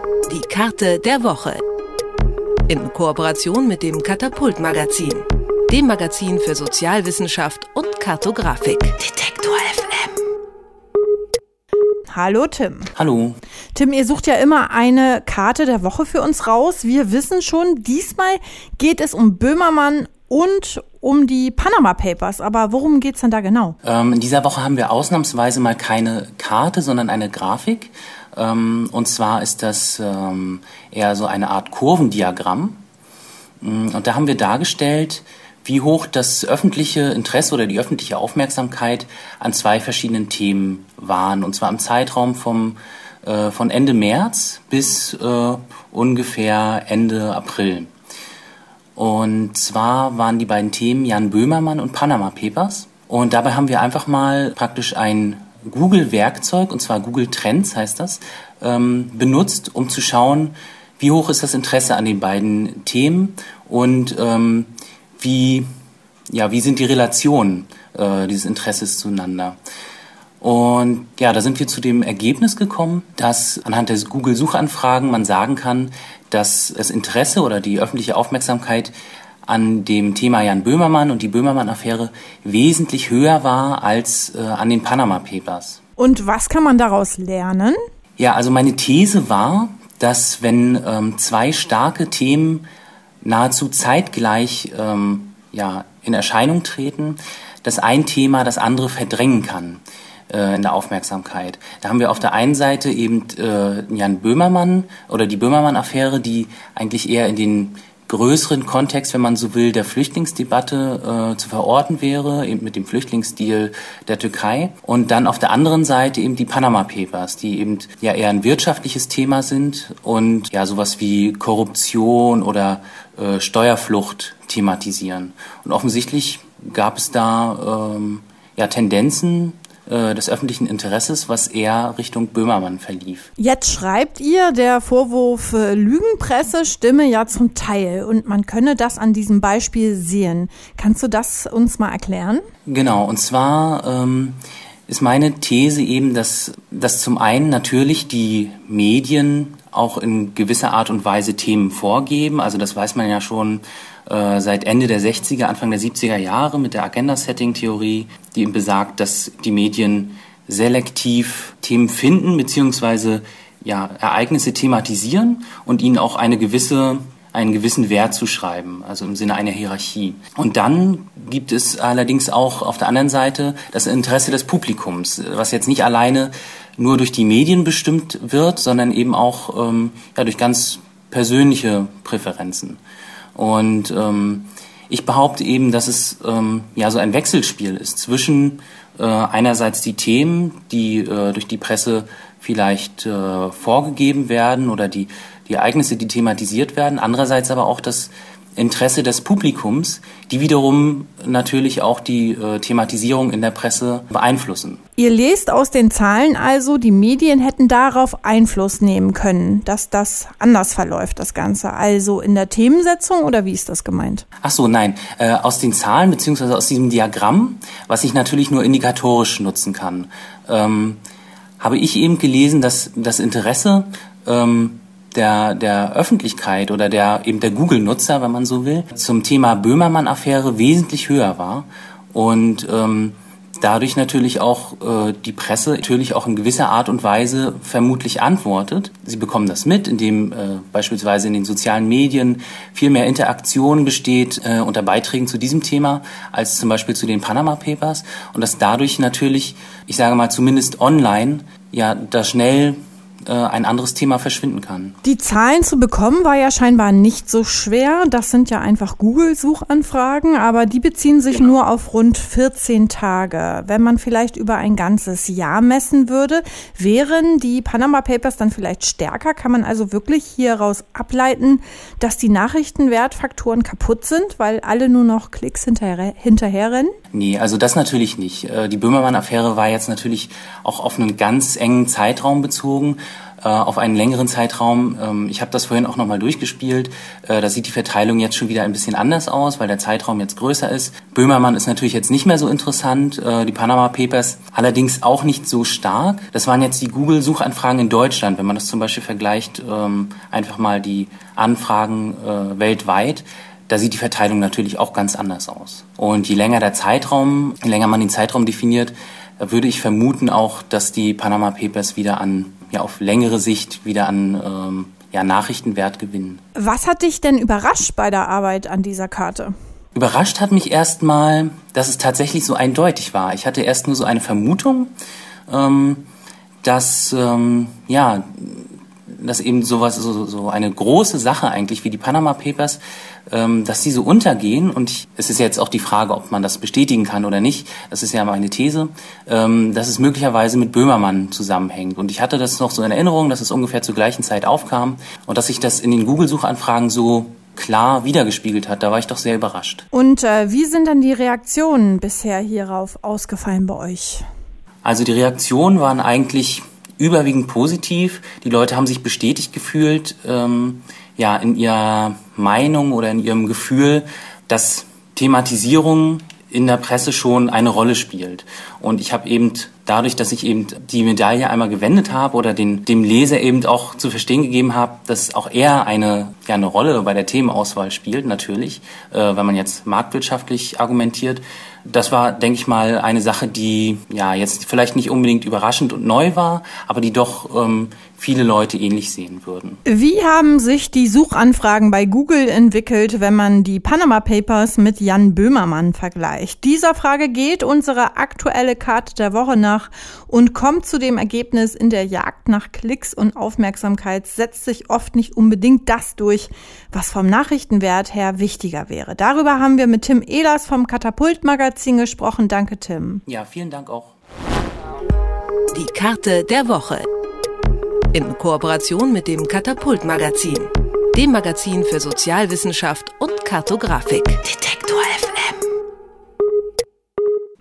Die Karte der Woche. In Kooperation mit dem Katapult-Magazin, dem Magazin für Sozialwissenschaft und Kartografik. Detektor FM. Hallo Tim. Hallo. Tim, ihr sucht ja immer eine Karte der Woche für uns raus. Wir wissen schon, diesmal geht es um Böhmermann und um die Panama Papers. Aber worum geht's denn da genau? In dieser Woche haben wir ausnahmsweise mal keine Karte, sondern eine Grafik. Und zwar ist das eher so eine Art Kurvendiagramm. Und da haben wir dargestellt, wie hoch das öffentliche Interesse oder die öffentliche Aufmerksamkeit an zwei verschiedenen Themen waren. Und zwar im Zeitraum von Ende März bis ungefähr Ende April. Und zwar waren die beiden Themen Jan Böhmermann und Panama Papers. Und dabei haben wir einfach mal praktisch ein Google-Werkzeug, und zwar Google Trends heißt das, benutzt, um zu schauen, wie hoch ist das Interesse an den beiden Themen und wie sind die Relationen dieses Interesses zueinander. Und ja, da sind wir zu dem Ergebnis gekommen, dass anhand der Google-Suchanfragen man sagen kann, dass das Interesse oder die öffentliche Aufmerksamkeit an dem Thema Jan Böhmermann und die Böhmermann-Affäre wesentlich höher war als an den Panama Papers. Und was kann man daraus lernen? Ja, also meine These war, dass wenn zwei starke Themen nahezu zeitgleich in Erscheinung treten, dass ein Thema das andere verdrängen kann in der Aufmerksamkeit. Da haben wir auf der einen Seite eben Jan Böhmermann oder die Böhmermann-Affäre, die eigentlich eher in den größeren Kontext, wenn man so will, der Flüchtlingsdebatte zu verorten wäre, eben mit dem Flüchtlingsdeal der Türkei. Und dann auf der anderen Seite eben die Panama Papers, die eben ja eher ein wirtschaftliches Thema sind und ja sowas wie Korruption oder Steuerflucht thematisieren. Und offensichtlich gab es da Tendenzen des öffentlichen Interesses, was eher Richtung Böhmermann verlief. Jetzt schreibt ihr, der Vorwurf Lügenpresse stimme ja zum Teil und man könne das an diesem Beispiel sehen. Kannst du das uns mal erklären? Genau, und zwar ist meine These eben, dass zum einen natürlich die Medien auch in gewisser Art und Weise Themen vorgeben. Also das weiß man ja schon seit Ende der 60er, Anfang der 70er Jahre mit der Agenda-Setting-Theorie, die eben besagt, dass die Medien selektiv Themen finden bzw. Ereignisse thematisieren und ihnen auch einen gewissen Wert zuschreiben, also im Sinne einer Hierarchie. Und dann gibt es allerdings auch auf der anderen Seite das Interesse des Publikums, was jetzt nicht alleine nur durch die Medien bestimmt wird, sondern eben auch durch ganz persönliche Präferenzen. Und ich behaupte eben, dass es so ein Wechselspiel ist zwischen einerseits die Themen, die durch die Presse vielleicht vorgegeben werden oder die Ereignisse, die thematisiert werden, andererseits aber auch das Interesse des Publikums, die wiederum natürlich auch die Thematisierung in der Presse beeinflussen. Ihr lest aus den Zahlen also, die Medien hätten darauf Einfluss nehmen können, dass das anders verläuft, das Ganze. Also in der Themensetzung oder wie ist das gemeint? Ach so, nein. Aus den Zahlen beziehungsweise aus diesem Diagramm, was ich natürlich nur indikatorisch nutzen kann, habe ich eben gelesen, dass das Interesse der Öffentlichkeit oder der Google-Nutzer, wenn man so will, zum Thema Böhmermann-Affäre wesentlich höher war und dadurch natürlich auch die Presse natürlich auch in gewisser Art und Weise vermutlich antwortet. Sie bekommen das mit, indem beispielsweise in den sozialen Medien viel mehr Interaktion besteht unter Beiträgen zu diesem Thema als zum Beispiel zu den Panama Papers und dass dadurch natürlich, ich sage mal zumindest online, da schnell ein anderes Thema verschwinden kann. Die Zahlen zu bekommen war ja scheinbar nicht so schwer. Das sind ja einfach Google-Suchanfragen, aber die beziehen sich nur auf rund 14 Tage. Wenn man vielleicht über ein ganzes Jahr messen würde, wären die Panama Papers dann vielleicht stärker? Kann man also wirklich hieraus ableiten, dass die Nachrichtenwertfaktoren kaputt sind, weil alle nur noch Klicks hinterherrennen? Nee, also das natürlich nicht. Die Böhmermann-Affäre war jetzt natürlich auch auf einen ganz engen Zeitraum bezogen. auf einen längeren Zeitraum. Ich habe das vorhin auch nochmal durchgespielt. Da sieht die Verteilung jetzt schon wieder ein bisschen anders aus, weil der Zeitraum jetzt größer ist. Böhmermann ist natürlich jetzt nicht mehr so interessant, die Panama Papers allerdings auch nicht so stark. Das waren jetzt die Google-Suchanfragen in Deutschland. Wenn man das zum Beispiel vergleicht, einfach mal die Anfragen weltweit, da sieht die Verteilung natürlich auch ganz anders aus. Und je länger man den Zeitraum definiert, würde ich vermuten auch, dass die Panama Papers wieder auf längere Sicht wieder an Nachrichtenwert gewinnen. Was hat dich denn überrascht bei der Arbeit an dieser Karte? Überrascht hat mich erstmal, dass es tatsächlich so eindeutig war. Ich hatte erst nur so eine Vermutung, dass eben sowas, so eine große Sache eigentlich wie die Panama Papers, dass die so untergehen. Und es ist jetzt auch die Frage, ob man das bestätigen kann oder nicht. Das ist ja meine These, dass es möglicherweise mit Böhmermann zusammenhängt. Und ich hatte das noch so in Erinnerung, dass es ungefähr zur gleichen Zeit aufkam und dass sich das in den Google-Suchanfragen so klar wiedergespiegelt hat. Da war ich doch sehr überrascht. Und wie sind dann die Reaktionen bisher hierauf ausgefallen bei euch? Also die Reaktionen waren eigentlich überwiegend positiv. Die Leute haben sich bestätigt gefühlt, in ihrer Meinung oder in ihrem Gefühl, dass Thematisierung in der Presse schon eine Rolle spielt. Und ich habe eben dadurch, dass ich eben die Medaille einmal gewendet habe oder dem Leser eben auch zu verstehen gegeben habe, dass auch er eine Rolle bei der Themenauswahl spielt, natürlich, wenn man jetzt marktwirtschaftlich argumentiert. Das war, denke ich mal, eine Sache, die jetzt vielleicht nicht unbedingt überraschend und neu war, aber die doch viele Leute ähnlich sehen würden. Wie haben sich die Suchanfragen bei Google entwickelt, wenn man die Panama Papers mit Jan Böhmermann vergleicht? Dieser Frage geht unsere aktuelle Karte der Woche nach und kommt zu dem Ergebnis, in der Jagd nach Klicks und Aufmerksamkeit setzt sich oft nicht unbedingt das durch, was vom Nachrichtenwert her wichtiger wäre. Darüber haben wir mit Tim Ehlers vom Katapult-Magazin gesprochen. Danke, Tim. Ja, vielen Dank auch. Die Karte der Woche. In Kooperation mit dem Katapult-Magazin, dem Magazin für Sozialwissenschaft und Kartografik. Detektor